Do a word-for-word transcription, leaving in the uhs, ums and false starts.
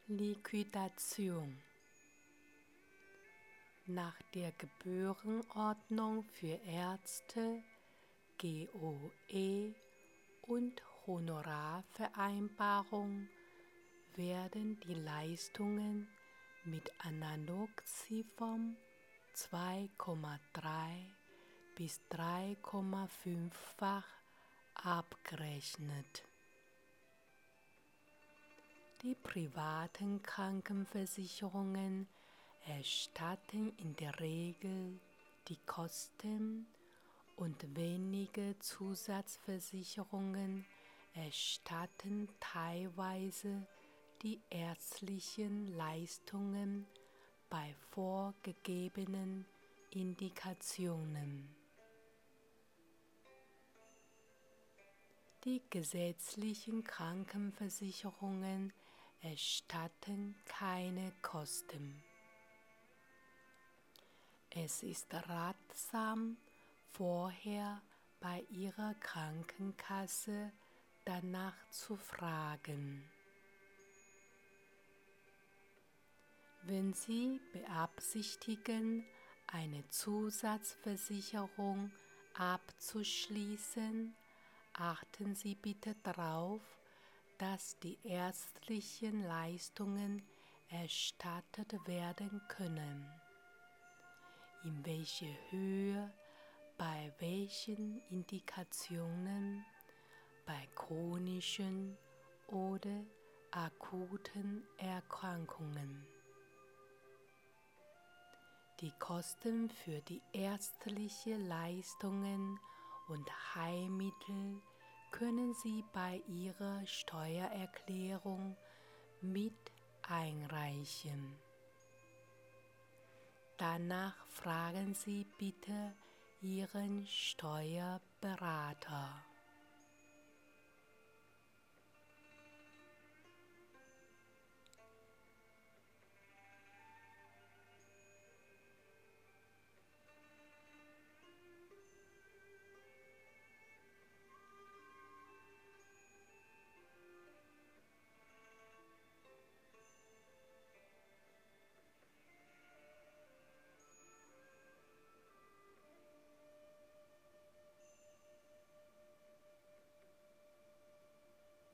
Liquidation. Nach der Gebührenordnung für Ärzte, G O E und Honorarvereinbarung werden die Leistungen mit Analogziffern zwei Komma drei bis drei Komma fünf-fach abgerechnet. Die privaten Krankenversicherungen erstatten in der Regel die Kosten und wenige Zusatzversicherungen erstatten teilweise die ärztlichen Leistungen bei vorgegebenen Indikationen. Die gesetzlichen Krankenversicherungen erstatten keine Kosten. Es ist ratsam, vorher bei Ihrer Krankenkasse danach zu fragen. Wenn Sie beabsichtigen, eine Zusatzversicherung abzuschließen, achten Sie bitte darauf, dass die ärztlichen Leistungen erstattet werden können. In welcher Höhe, bei welchen Indikationen, bei chronischen oder akuten Erkrankungen. Die Kosten für die ärztlichen Leistungen und Heilmittel können Sie bei Ihrer Steuererklärung mit einreichen. Danach fragen Sie bitte Ihren Steuerberater.